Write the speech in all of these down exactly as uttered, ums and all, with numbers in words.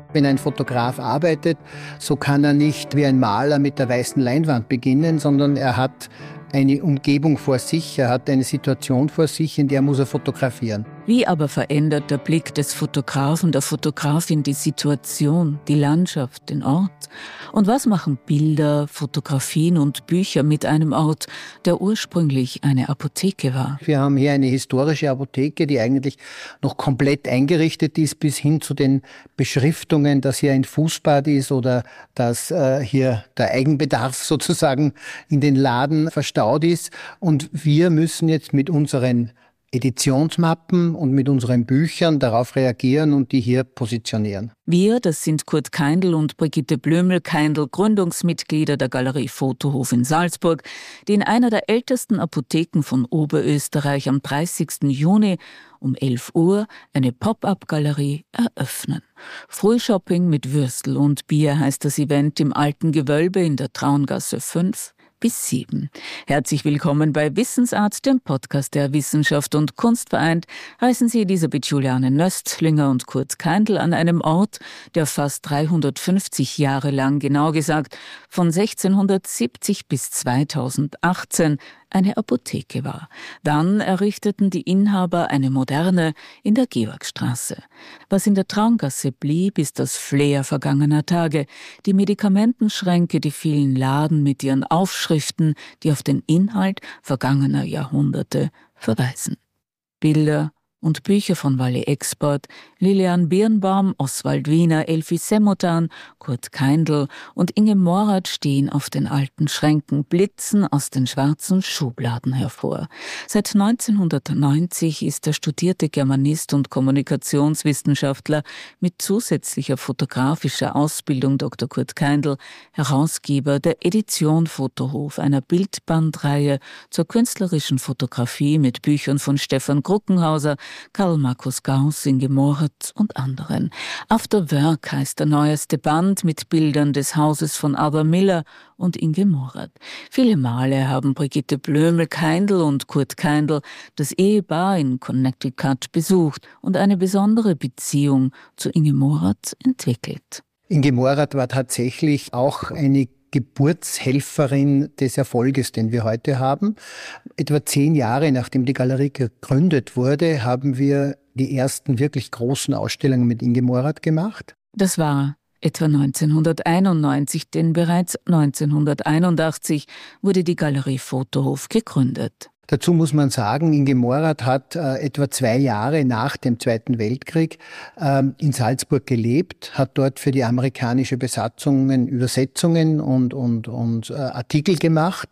Wenn ein Fotograf arbeitet, so kann er nicht wie ein Maler mit der weißen Leinwand beginnen, sondern er hat eine Umgebung vor sich, er hat eine Situation vor sich, in der muss er fotografieren. Wie aber verändert der Blick des Fotografen, der Fotografin die Situation, die Landschaft, den Ort? Und was machen Bilder, Fotografien und Bücher mit einem Ort, der ursprünglich eine Apotheke war? Wir haben hier eine historische Apotheke, die eigentlich noch komplett eingerichtet ist, bis hin zu den Beschriftungen, dass hier ein Fußbad ist oder dass äh, hier der Eigenbedarf sozusagen in den Laden verstaut ist. Und wir müssen jetzt mit unseren Editionsmappen und mit unseren Büchern darauf reagieren und die hier positionieren. Wir, das sind Kurt Keindl und Brigitte Blömel-Keindl, Gründungsmitglieder der Galerie Fotohof in Salzburg, die in einer der ältesten Apotheken von Oberösterreich am dreißigsten Juni um elf Uhr eine Pop-up-Galerie eröffnen. Frühshopping mit Würstel und Bier heißt das Event im alten Gewölbe in der Traungasse fünf bis sieben. Herzlich willkommen bei Wissensart, dem Podcast, der Wissenschaft und Kunst vereint. Heißen Sie Elisabeth Juliane Nöstlinger und Kurt Keindl an einem Ort, der fast dreihundertfünfzig Jahre lang, genau gesagt von sechzehnhundertsiebzig bis zweitausendachtzehn, eine Apotheke war. Dann errichteten die Inhaber eine moderne in der Georgstraße. Was in der Traungasse blieb, ist das Flair vergangener Tage, die Medikamentenschränke, die vielen Laden mit ihren Aufschriften, die auf den Inhalt vergangener Jahrhunderte verweisen. Bilder und Bücher von Wally Export, Lilian Birnbaum, Oswald Wiener, Elfi Semotan, Kurt Keindl und Inge Morath stehen auf den alten Schränken, blitzen aus den schwarzen Schubladen hervor. Seit neunzehnhundertneunzig ist der studierte Germanist und Kommunikationswissenschaftler mit zusätzlicher fotografischer Ausbildung Doktor Kurt Keindl Herausgeber der Edition Fotohof, einer Bildbandreihe zur künstlerischen Fotografie mit Büchern von Stefan Gruckenhauser, Karl Markus Gauss, Inge Morath und anderen. After Work heißt der neueste Band mit Bildern des Hauses von Ada Miller und Inge Morath. Viele Male haben Brigitte Blömel-Keindl und Kurt Keindl das Ehepaar in Connecticut besucht und eine besondere Beziehung zu Inge Morath entwickelt. Inge Morath war tatsächlich auch eine Geburtshelferin des Erfolges, den wir heute haben. Etwa zehn Jahre nachdem die Galerie gegründet wurde, haben wir die ersten wirklich großen Ausstellungen mit Inge Morath gemacht. Das war etwa neunzehnhunderteinundneunzig, denn bereits neunzehnhunderteinundachtzig wurde die Galerie Fotohof gegründet. Dazu muss man sagen, Inge Morath hat äh, etwa zwei Jahre nach dem Zweiten Weltkrieg äh, in Salzburg gelebt, hat dort für die amerikanische Besatzung Übersetzungen und, und, und äh, Artikel gemacht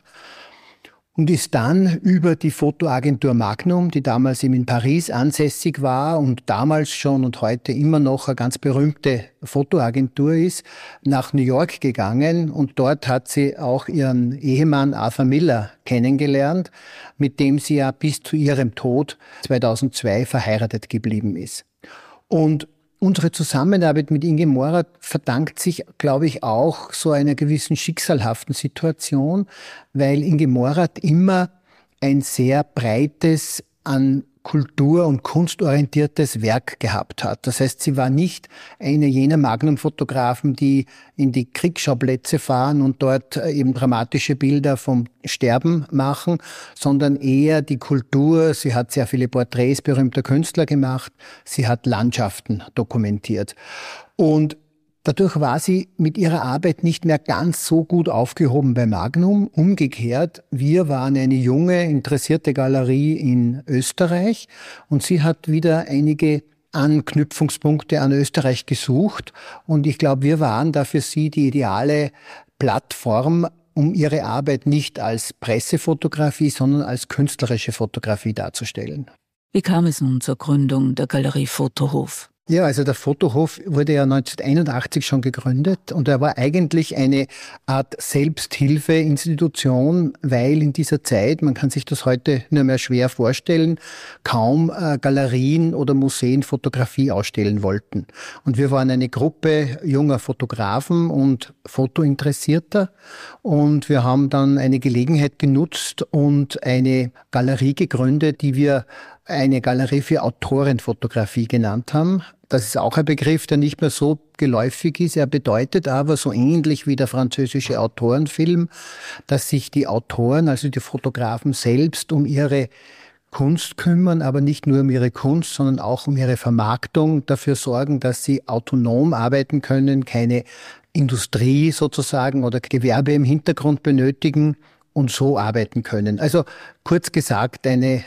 und ist dann über die Fotoagentur Magnum, die damals eben in Paris ansässig war und damals schon und heute immer noch eine ganz berühmte Fotoagentur ist, nach New York gegangen und dort hat sie auch ihren Ehemann Arthur Miller kennengelernt, mit dem sie ja bis zu ihrem Tod zweitausendzwei verheiratet geblieben ist. Und unsere Zusammenarbeit mit Inge Morath verdankt sich, glaube ich, auch so einer gewissen schicksalhaften Situation, weil Inge Morath immer ein sehr breites, an kultur- und kunstorientiertes Werk gehabt hat. Das heißt, sie war nicht eine jener Magnum-Fotografen, die in die Kriegsschauplätze fahren und dort eben dramatische Bilder vom Sterben machen, sondern eher die Kultur. Sie hat sehr viele Porträts berühmter Künstler gemacht. Sie hat Landschaften dokumentiert. Und dadurch war sie mit ihrer Arbeit nicht mehr ganz so gut aufgehoben bei Magnum. Umgekehrt, wir waren eine junge, interessierte Galerie in Österreich und sie hat wieder einige Anknüpfungspunkte an Österreich gesucht. Und ich glaube, wir waren da für sie die ideale Plattform, um ihre Arbeit nicht als Pressefotografie, sondern als künstlerische Fotografie darzustellen. Wie kam es nun zur Gründung der Galerie Fotohof? Ja, also der Fotohof wurde ja neunzehnhunderteinundachtzig schon gegründet und er war eigentlich eine Art Selbsthilfeinstitution, weil in dieser Zeit, man kann sich das heute nur mehr schwer vorstellen, kaum äh, Galerien oder Museen Fotografie ausstellen wollten. Und wir waren eine Gruppe junger Fotografen und Fotointeressierter und wir haben dann eine Gelegenheit genutzt und eine Galerie gegründet, die wir eine Galerie für Autorenfotografie genannt haben. Das ist auch ein Begriff, der nicht mehr so geläufig ist. Er bedeutet aber so ähnlich wie der französische Autorenfilm, dass sich die Autoren, also die Fotografen selbst, um ihre Kunst kümmern, aber nicht nur um ihre Kunst, sondern auch um ihre Vermarktung, dafür sorgen, dass sie autonom arbeiten können, keine Industrie sozusagen oder Gewerbe im Hintergrund benötigen und so arbeiten können. Also kurz gesagt eine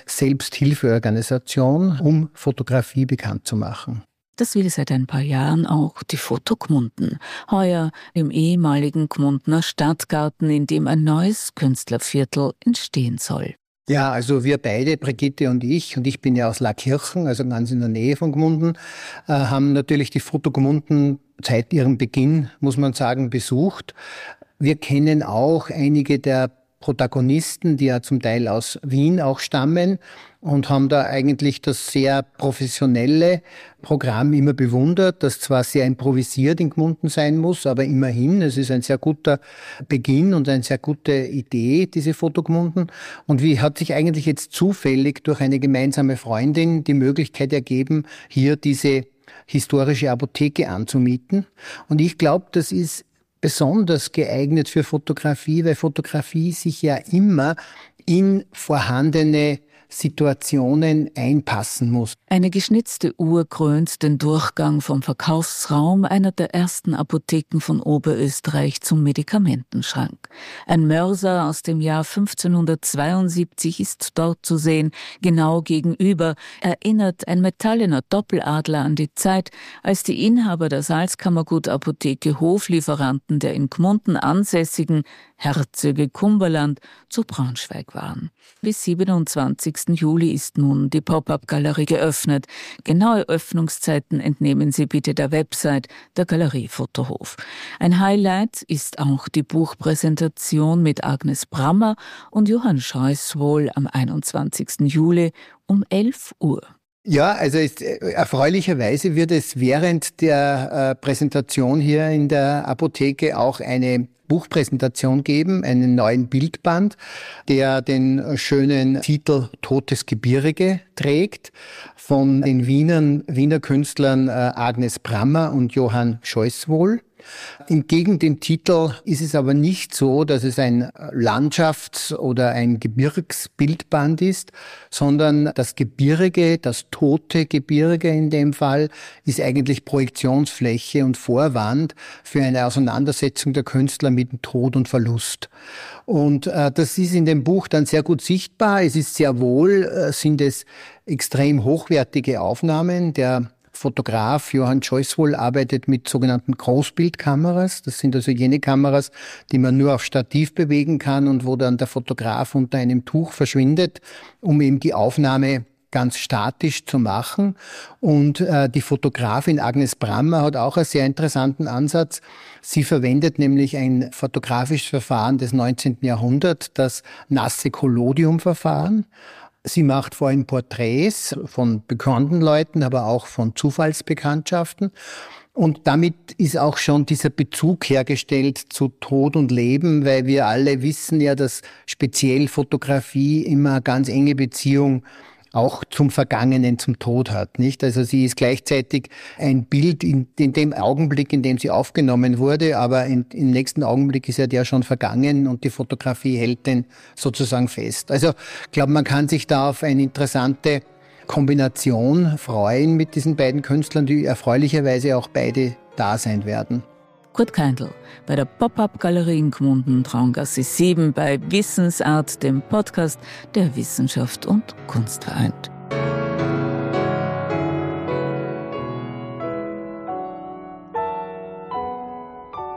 Selbsthilfeorganisation, um Fotografie bekannt zu machen. Das will seit ein paar Jahren auch die Foto Gmunden. Heuer im ehemaligen Gmundener Stadtgarten, in dem ein neues Künstlerviertel entstehen soll. Ja, also wir beide, Brigitte und ich, und ich bin ja aus Laakirchen, also ganz in der Nähe von Gmunden, äh, haben natürlich die Foto Gmunden seit ihrem Beginn, muss man sagen, besucht. Wir kennen auch einige der Protagonisten, die ja zum Teil aus Wien auch stammen und haben da eigentlich das sehr professionelle Programm immer bewundert, das zwar sehr improvisiert in Gmunden sein muss, aber immerhin, es ist ein sehr guter Beginn und eine sehr gute Idee, diese Foto Gmunden. Und wie hat sich eigentlich jetzt zufällig durch eine gemeinsame Freundin die Möglichkeit ergeben, hier diese historische Apotheke anzumieten. Und ich glaube, das ist besonders geeignet für Fotografie, weil Fotografie sich ja immer in vorhandene Situationen einpassen muss. Eine geschnitzte Uhr krönt den Durchgang vom Verkaufsraum einer der ersten Apotheken von Oberösterreich zum Medikamentenschrank. Ein Mörser aus dem Jahr fünfzehnhundertzweiundsiebzig ist dort zu sehen. Genau gegenüber erinnert ein metallener Doppeladler an die Zeit, als die Inhaber der Salzkammergut-Apotheke Hoflieferanten der in Gmunden ansässigen Herzöge Cumberland zu Braunschweig waren. Bis siebenundzwanzigsten Juli ist nun die Pop-up-Galerie geöffnet. Genaue Öffnungszeiten entnehmen Sie bitte der Website der Galerie Fotohof. Ein Highlight ist auch die Buchpräsentation mit Agnes Brammer und Johann Scheuswohl am einundzwanzigsten Juli um elf Uhr. Ja, also ist, erfreulicherweise wird es während der äh, Präsentation hier in der Apotheke auch eine Buchpräsentation geben, einen neuen Bildband, der den schönen Titel Totes Gebirge trägt, von den Wienern, Wiener Künstlern äh, Agnes Brammer und Johann Scheuswohl. Entgegen dem Titel ist es aber nicht so, dass es ein Landschafts- oder ein Gebirgsbildband ist, sondern das Gebirge, das tote Gebirge in dem Fall, ist eigentlich Projektionsfläche und Vorwand für eine Auseinandersetzung der Künstler mit dem Tod und Verlust. Und äh, das ist in dem Buch dann sehr gut sichtbar. Es ist sehr wohl, äh, sind es extrem hochwertige Aufnahmen. Der Fotograf Johann Scheuswohl arbeitet mit sogenannten Großbildkameras. Das sind also jene Kameras, die man nur auf Stativ bewegen kann und wo dann der Fotograf unter einem Tuch verschwindet, um eben die Aufnahme ganz statisch zu machen. Und äh, die Fotografin Agnes Brammer hat auch einen sehr interessanten Ansatz. Sie verwendet nämlich ein fotografisches Verfahren des neunzehnten Jahrhunderts, das nasse Collodium-Verfahren. Sie macht vor allem Porträts von bekannten Leuten, aber auch von Zufallsbekanntschaften. Und damit ist auch schon dieser Bezug hergestellt zu Tod und Leben, weil wir alle wissen ja, dass speziell Fotografie immer eine ganz enge Beziehung auch zum Vergangenen, zum Tod hat, nicht? Also sie ist gleichzeitig ein Bild in, in dem Augenblick, in dem sie aufgenommen wurde, aber in, im nächsten Augenblick ist ja der schon vergangen und die Fotografie hält den sozusagen fest. Also ich glaube, man kann sich da auf eine interessante Kombination freuen mit diesen beiden Künstlern, die erfreulicherweise auch beide da sein werden. Kurt Keindl bei der Pop-up-Galerie in Gmunden, Traungasse sieben bei Wissensart, dem Podcast, der Wissenschaft und Kunst vereint.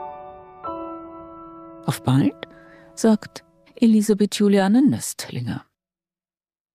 Auf bald, sagt Elisabeth Juliane Nöstlinger.